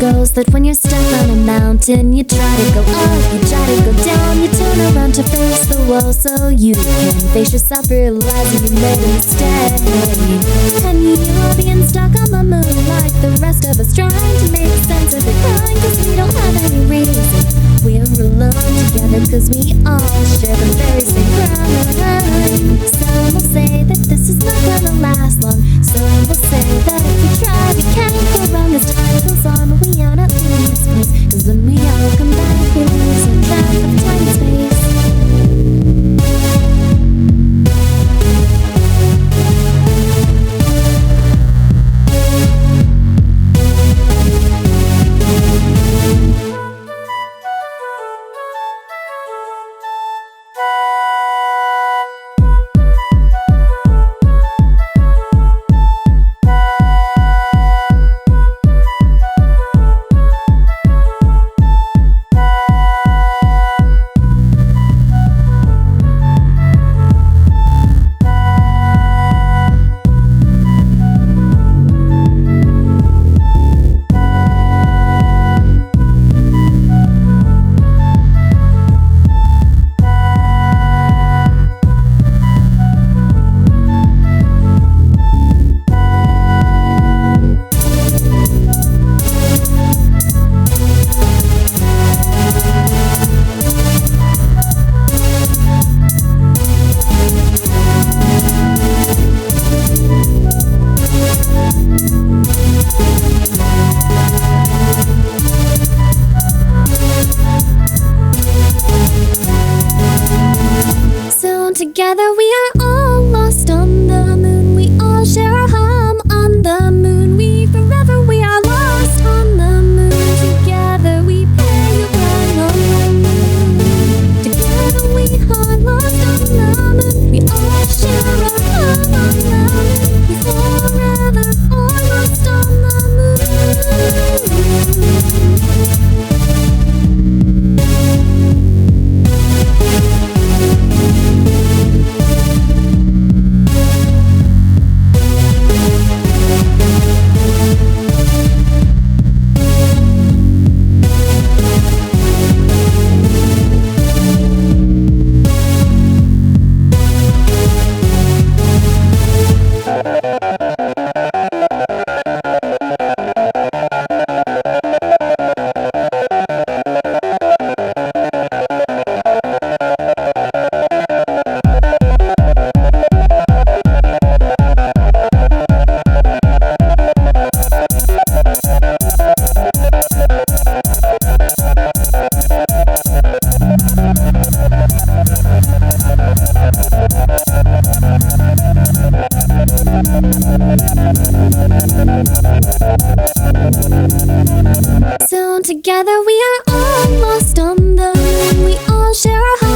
goes that when you're stuck on a mountain, you try to go up, you try to go down, you turn around to face the wall so you can face yourself, realizing you made a mistake. And you're being stuck on the moon like the rest of us, trying to make sense of it, crying cause we don't have any reason. We're alone together cause we all share the very same crime. Some will say that this is not gonna last long. Some will say that if we try we can't go wrong as time goes on. But we are not leaving this place, cause when we all come back we lose our track of time and space. Together we are all lost on the moon. We all share our home on the moon. We are lost on the moon. Together we pay a ride on the moon. Together we are lost on the moon. We all share our home on the moon. We forever are lost on the So together we are all lost on the moon. We all share our